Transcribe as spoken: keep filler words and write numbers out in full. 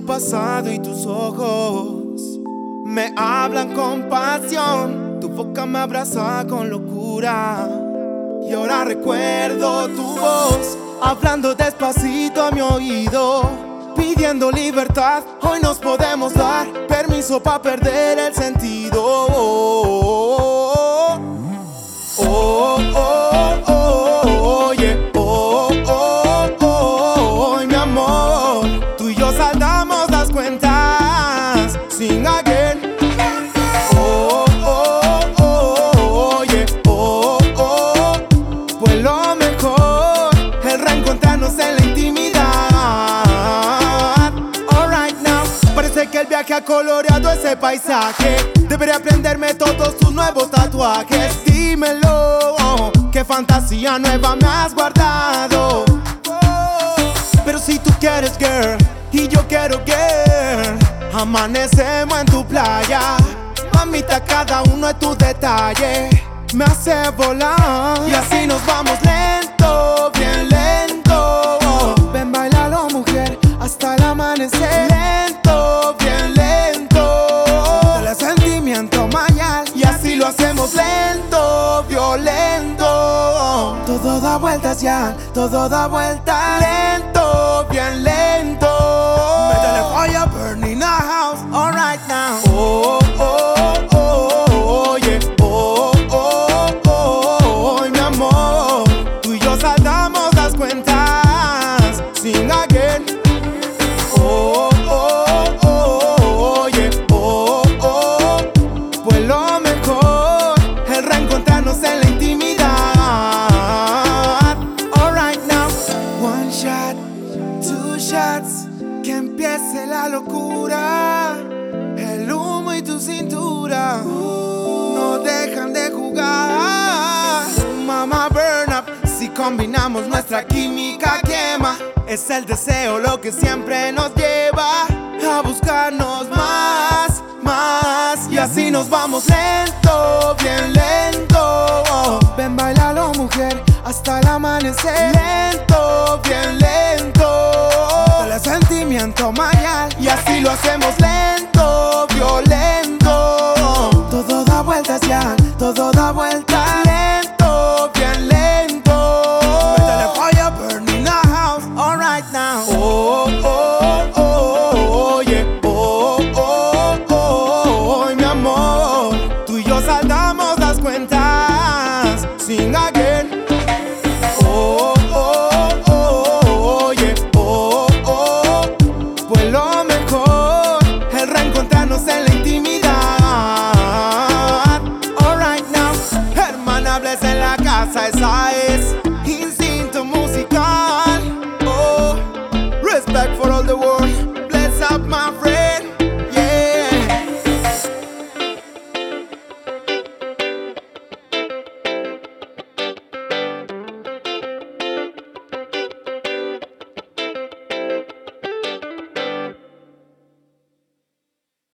pasado y tus ojos me hablan con pasión. Tu boca me abraza con locura y ahora recuerdo tu voz hablando despacito a mi oído, pidiendo libertad. Hoy nos podemos dar permiso para perder el sentido. Oh, oh, oh, oh, oh, yeah. Oh, oh, oh, oh, mi amor. Tú y yo saldamos las cuentas sin again. Oh, oh, oh, oh, yeah. Oh, oh, pues lo mejor es reencontrarnos en la intimidad. Alright now, parece que el viaje ha coloreado ese paisaje. Debería aprenderme todos tus nuevos tatuajes. Dímelo, qué fantasía nueva me has guardado. Pero si tú quieres, girl, y yo quiero, girl, amanecemos en tu playa. Mamita, cada uno de tus detalles me hace volar. Y así nos vamos lento, bien lento. Ven, bailalo, mujer, hasta el amanecer. Lento, bien lento. Dale sentimiento mañana. Y así lo hacemos lento, violento. Todo da vueltas ya, todo da vueltas. Lento, bien lento. Métele fire, burning a house. Alright now. Oh, oh, oh, oh, yeah. Oh, oh, oh, oh, mi amor. Tú y yo saldamos las cuentas sin again. Oh, oh, oh, oh, yeah. Oh, oh, pues lo mejor es reencontrarnos en la intimidad. Alright now. One shot, two shots, que empiece la locura. El humo y tu cintura no dejan de jugar. Mama, burn up. Si combinamos nuestra química quema. Es el deseo lo que siempre nos lleva a buscarnos más, más. Y así nos vamos lento, bien lento. Ven, bailalo, mujer, hasta el amanecer. Lento, bien lento. Dale sentimiento mañana. Y así lo hacemos lento, violento. Todo da vueltas ya, todo da vueltas. Lento, bien lento. Métele fire, burning a house. Alright now. Oh, oh, oh, oh, yeah. Oh, oh, oh, oh, mi amor. Tú y yo saldamos las cuentas sin again. Oh, oh, oh, oh, yeah. Oh, oh, pues lo mejor es reencontrarnos en la intimidad. Alright now. Hermanables en la casa, esa es instinto musical. Oh, respect for all the world.